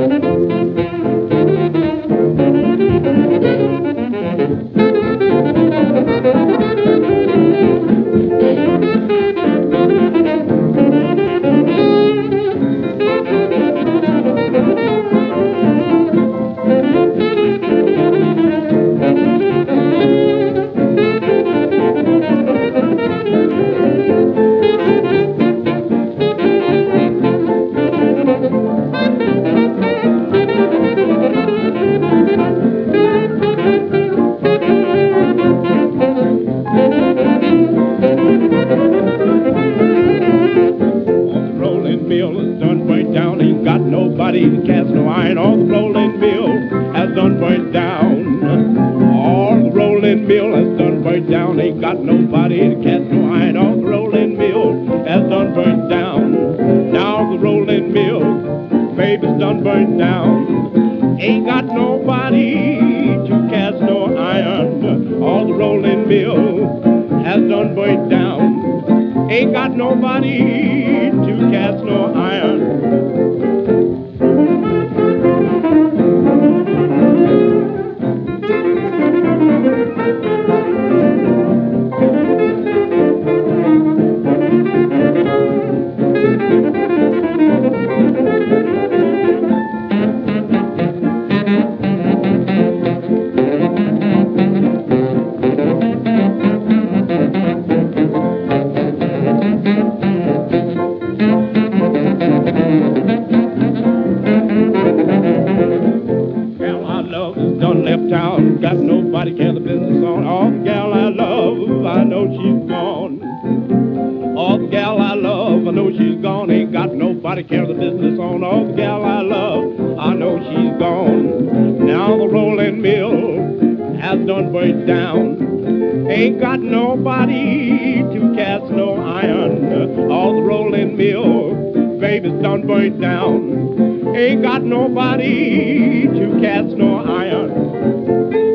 Nobody to cast no iron. All the rolling mill has done burnt down. All the rolling mill has done burnt down. Ain't got nobody to cast no iron. All the rolling mill has done burnt down. Now the rolling mill, baby's done burnt down. Ain't got nobody to cast no iron. All the rolling mill has done burnt down. Ain't got nobody to cast no iron. Town, got nobody care the business on. All the gal I love, I know she's gone. All the gal I love, I know she's gone. Ain't got nobody care the business on. All the gal I love, I know she's gone. Now the rolling mill has done burnt down. Ain't got nobody to cast no iron. All the rolling mill, baby's done burnt down. Ain't got nobody to cast no iron.